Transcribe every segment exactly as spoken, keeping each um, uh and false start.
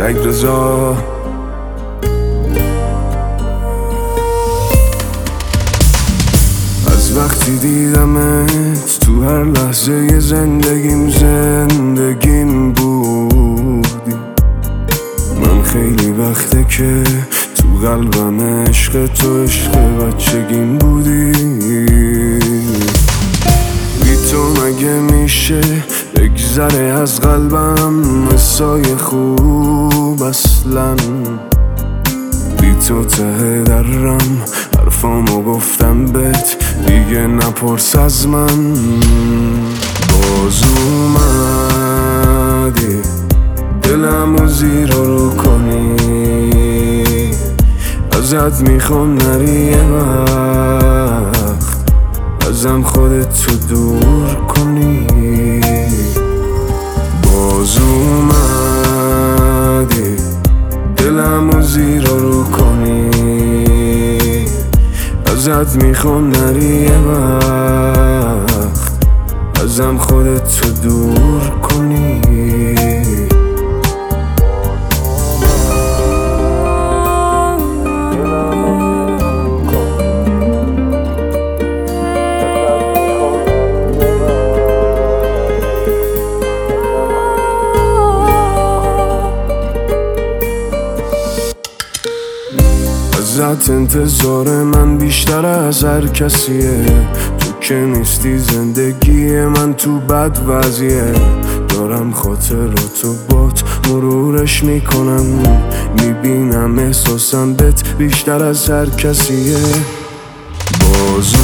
سگ رضا. از وقتی دیدمت تو هر لحظه زندگیم زندگیم بودی. من خیلی وقته که تو قلبم عشق تو عشق بچگیم بودی. بی تو مگه میشه بگذره از قلبم مسای خوب اصلا. بی تو ته درم حرفامو گفتم بهت دیگه نپرس از من. باز اومدی دلمو زیر رو کنی. ازت میخوام نری یه وقت ازم خودتو دور کنی. باز اومدی دلمو زیر رو کنی. ازت میخوام نری یه وقت ازم خودتو دور کنی. ازت انتظار من بیشتر از هر کسیه. تو که نیستی زندگی من تو بد وضعیه. دارم خاطراتو بات مرورش میکنم. میبینم احساسم بهت بیشتر از هر کسیه. باز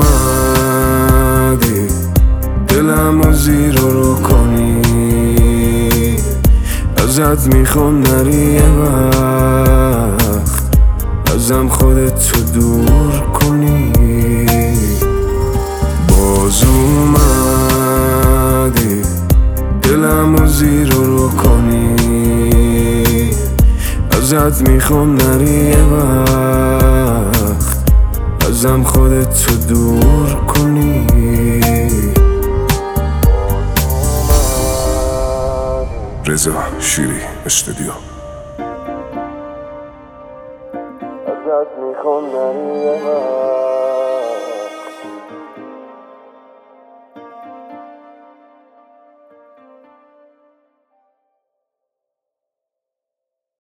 اومدی دلمو زیر رو کنی. ازت میخوام نری یه وقت ازم خودتو دور کنی. باز اومدی دلمو زیر رو کنی. ازت میخوام نری یه وقت ازم خودتو دور کنی. رضا شیری استودیو. ازت میخوام نری یه وقت